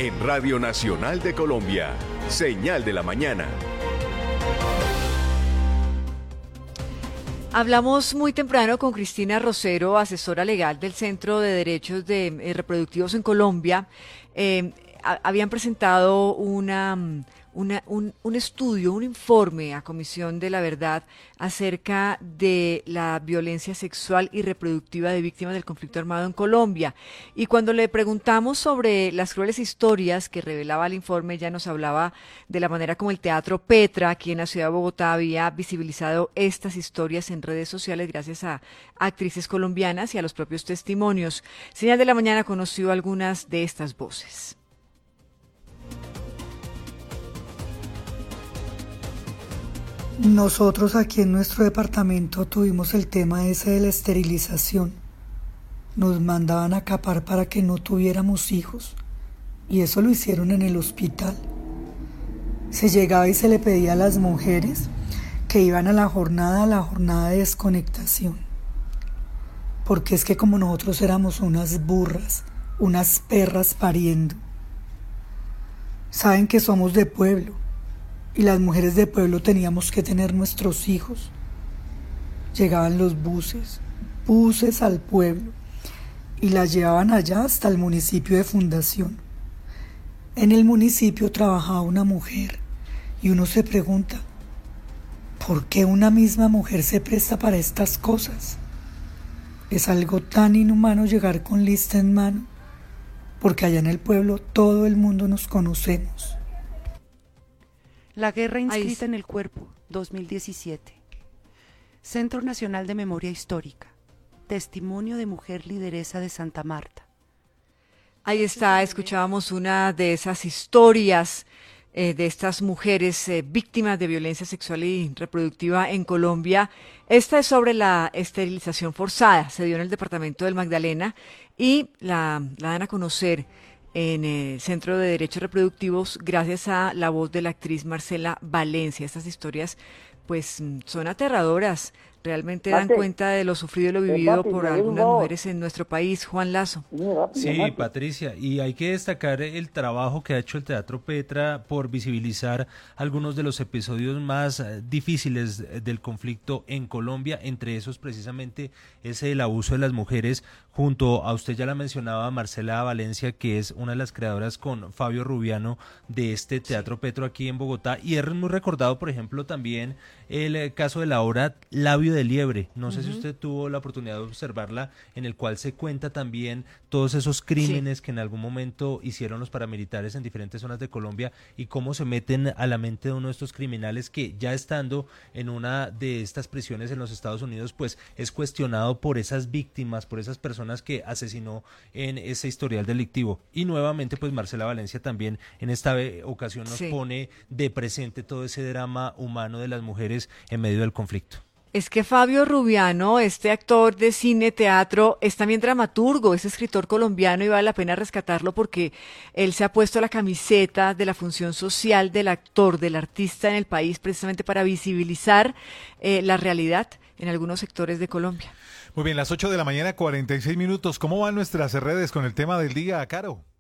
en Radio Nacional de Colombia. Señal de la mañana. Hablamos muy temprano con Cristina Rosero, asesora legal del Centro de Derechos Reproductivos en Colombia. Habían presentado un estudio, un informe a Comisión de la Verdad acerca de la violencia sexual y reproductiva de víctimas del conflicto armado en Colombia. Y cuando le preguntamos sobre las crueles historias que revelaba el informe, ella nos hablaba de la manera como el Teatro Petra, aquí en la ciudad de Bogotá, había visibilizado estas historias en redes sociales gracias a actrices colombianas y a los propios testimonios. Señal de la Mañana conoció algunas de estas voces. Nosotros aquí en nuestro departamento tuvimos el tema ese de la esterilización. Nos mandaban a capar para que no tuviéramos hijos, y eso lo hicieron en el hospital. Se llegaba y se le pedía a las mujeres que iban a la jornada de desconectación, porque es que como nosotros éramos unas burras, unas perras pariendo. Saben que somos de pueblo, y las mujeres de pueblo teníamos que tener nuestros hijos. Llegaban los buses al pueblo, y las llevaban allá hasta el municipio de Fundación. En el municipio trabajaba una mujer, y uno se pregunta, ¿por qué una misma mujer se presta para estas cosas? Es algo tan inhumano llegar con lista en mano, porque allá en el pueblo todo el mundo nos conocemos. La guerra inscrita en el cuerpo, 2017. Centro Nacional de Memoria Histórica. Testimonio de mujer lideresa de Santa Marta. Ahí está, escuchábamos una de esas historias de estas mujeres víctimas de violencia sexual y reproductiva en Colombia. Esta es sobre la esterilización forzada, se dio en el departamento del Magdalena y la dan a conocer en el Centro de Derechos Reproductivos gracias a la voz de la actriz Marcela Valencia. Estas historias pues son aterradoras, realmente dan cuenta de lo sufrido y lo vivido por algunas mujeres en nuestro país. Juan Lazo. Sí, Patricia, y hay que destacar el trabajo que ha hecho el Teatro Petra por visibilizar algunos de los episodios más difíciles del conflicto en Colombia, entre esos precisamente ese del abuso de las mujeres, junto a, usted ya la mencionaba, Marcela Valencia, que es una de las creadoras con Fabio Rubiano de este Teatro Petra aquí en Bogotá, y es muy recordado, por ejemplo, también el caso de la obra Labio de Liebre, no sé si usted tuvo la oportunidad de observarla, en el cual se cuenta también todos esos crímenes que en algún momento hicieron los paramilitares en diferentes zonas de Colombia y cómo se meten a la mente de uno de estos criminales que ya estando en una de estas prisiones en los Estados Unidos, pues es cuestionado por esas víctimas, por esas personas que asesinó en ese historial delictivo. Y nuevamente pues Marcela Valencia también en esta ocasión nos pone de presente todo ese drama humano de las mujeres en medio del conflicto. Es que Fabio Rubiano, este actor de cine, teatro, es también dramaturgo, es escritor colombiano y vale la pena rescatarlo porque él se ha puesto la camiseta de la función social del actor, del artista en el país, precisamente para visibilizar la realidad en algunos sectores de Colombia. Muy bien, las 8 de la mañana, 46 minutos. ¿Cómo van nuestras redes con el tema del día, Caro?